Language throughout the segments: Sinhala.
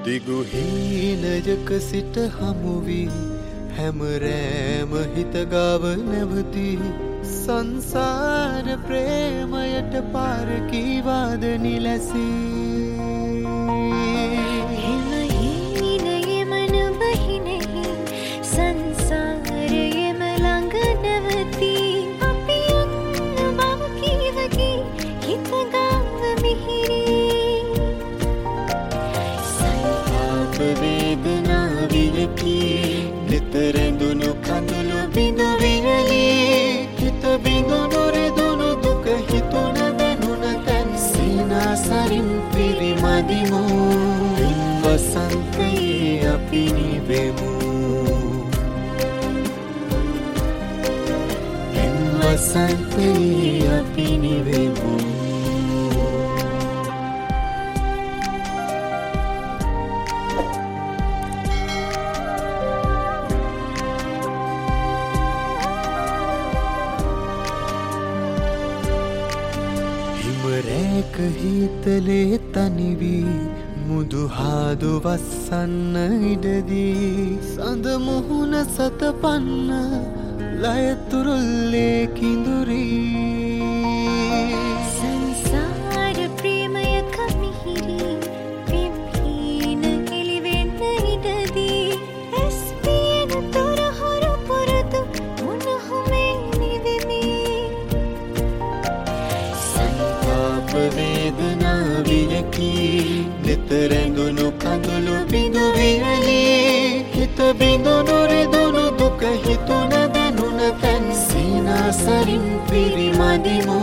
දිගු හීනයක සිට හමුවී හැමරෑම හිතගාව නැවති සංසාර ප්‍රේමයට පාර කීවාද නිලැසී හිම හීනයෙම නුඹහිනෙහි සංසාරයෙම ළඟ නැවති අපි යන්න බව කීවකි හිතගාව මිහිරි සංතාප වේදනාවියකි නිතරඳුණු කඳුළු බිඳු විරලි හිත බිඳුණු රෙදුණු දුක හිතුණ දැනුණ තැන් සීනාසරින් පිරිමදිමු වසන්තයේ අපි නිවෙමු වසන්තයේ අපි නිවෙමු රැක හිතලේ තනිවී මුදුහාදු වස්සන්න ඉඩදී සඳ මුහුණ සතපන්න ලයතුරුල්ලේ කිඳුරී සංසාර ප්‍රේමයක මිහිරි පිම්හීන එළිවෙන්න ඉඩදී ඇස් පියන තොරහොර පුරුදු මුණහුමේ නිවෙමි වේදනාවියකි නිතරඳුණු කඳුළු බිඳු විරලි හිත බිඳුණු රෙදුණු දුක හිතුණ දැනුණ තැන් සීනාසරින් පිරිමදිමු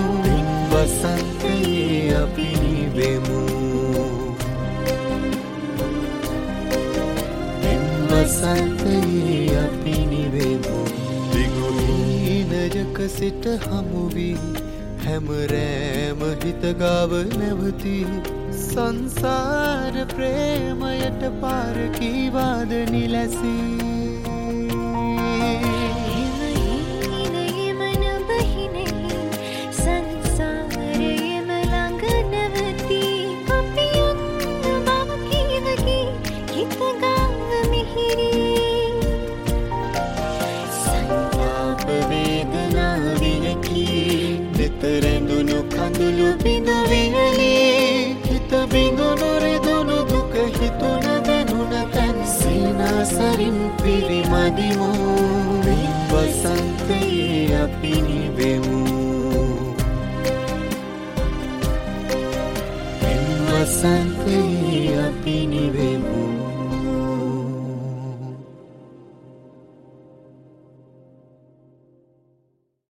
වසන්තයේ අපි නිවෙමු වසන්තයේ අපි නිවෙමු දිගු හීනයක සිට හමුවී හැමරෑම හිතගාව නැවති සංසාර ප්‍රේමයට පාර කීවාද නිලැසී හිම හීනයෙම නුඹහිනෙහි සංසාරයෙම ළඟ නැවති අපි යන්න බව කීවකි හිතගාව මිහිරි සංතාප වේදනාවියකි නිතරඳුණු කඳුළු බිඳු විරලි හිත බිඳුණු රෙදුණු දුක හිතුණ දැනුණ තැන් සීනාසරින් පිරිමදිමු වසන්තයේ අපි නිවෙමු වසන්තයේ අපි නිවෙමු